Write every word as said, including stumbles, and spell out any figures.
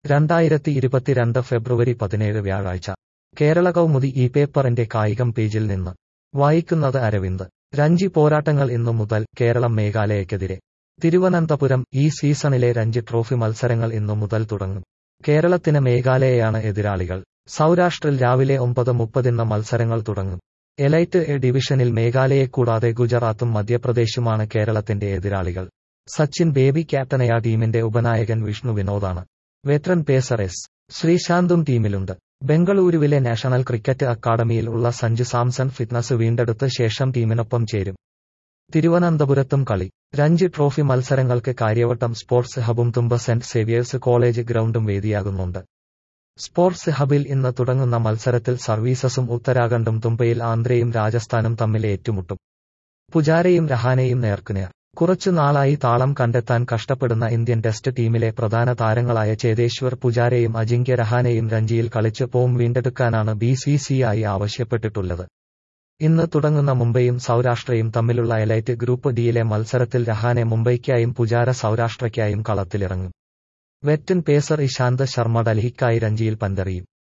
രണ്ടായിരത്തി ഇരുപത്തിരണ്ട് ഫെബ്രുവരി പതിനേഴ് വ്യാഴാഴ്ച കേരള കൗമുദി ഈ പേപ്പറിന്റെ കായികം പേജിൽ നിന്ന് വായിക്കുന്നത് അരവിന്ദ്. രഞ്ജി പോരാട്ടങ്ങൾ ഇന്നു മുതൽ, കേരളം മേഘാലയയ്ക്കെതിരെ. തിരുവനന്തപുരം. ഈ സീസണിലെ രഞ്ജി ട്രോഫി മത്സരങ്ങൾ ഇന്നു മുതൽ തുടങ്ങും. കേരളത്തിന് മേഘാലയയാണ് എതിരാളികൾ. സൗരാഷ്ട്രിൽ രാവിലെ ഒമ്പത് മുപ്പതിന് മത്സരങ്ങൾ തുടങ്ങും. എലൈറ്റ് എ ഡിവിഷനിൽ മേഘാലയെ കൂടാതെ ഗുജറാത്തും മധ്യപ്രദേശുമാണ് കേരളത്തിന്റെ എതിരാളികൾ. സച്ചിൻ ബേബി ക്യാപ്റ്റനായ ടീമിന്റെ ഉപനായകൻ വിഷ്ണു വിനോദാണ്. വെറ്ററൻ പേസർ എസ് ശ്രീശാന്തും ടീമിലുണ്ട്. ബംഗളൂരുവിലെ നാഷണൽ ക്രിക്കറ്റ് അക്കാദമിയിൽ ഉള്ള സഞ്ജു സാംസൺ ഫിറ്റ്നസ് വീണ്ടെടുത്ത ശേഷം ടീമിനൊപ്പം ചേരും. തിരുവനന്തപുരത്തും കളി. രഞ്ജി ട്രോഫി മത്സരങ്ങൾക്ക് കാര്യവട്ടം സ്പോർട്സ് ഹബും തുമ്പ സെന്റ് സേവിയേഴ്സ് കോളേജ് ഗ്രൗണ്ടും വേദിയാകുന്നുണ്ട്. സ്പോർട്സ് ഹബിൽ ഇന്ന് തുടങ്ങുന്ന മത്സരത്തിൽ സർവീസസും ഉത്തരാഖണ്ഡും തുമ്പയിൽ ആന്ധ്രയും രാജസ്ഥാനും തമ്മിൽ ഏറ്റുമുട്ടും. പുജാരയും രഹാനെയും നേർക്കുനേർ. കുറച്ചു നാളായി താളം കണ്ടെത്താൻ കഷ്ടപ്പെടുന്ന ഇന്ത്യൻ ടെസ്റ്റ് ടീമിലെ പ്രധാന താരങ്ങളായ ചേതേശ്വർ പുജാരയും അജിങ്ക്യ രഹാനെയും രഞ്ജിയിൽ കളിച്ച് ഫോം വീണ്ടെടുക്കാനാണ് ബി സി സി ഐ ആവശ്യപ്പെട്ടിട്ടുള്ളത്. ഇന്ന് തുടങ്ങുന്ന മുംബൈയും സൗരാഷ്ട്രയും തമ്മിലുള്ള എലൈറ്റ് ഗ്രൂപ്പ് ഡിയിലെ മത്സരത്തിൽ രഹാനെ മുംബൈക്കായും പുജാര സൗരാഷ്ട്രയ്ക്കായും കളത്തിലിറങ്ങും. വെറ്ററൻ പേസർ ഇശാന്ത് ശർമ്മ ഡൽഹിക്കായി രഞ്ജിയിൽ പന്തെറിയും.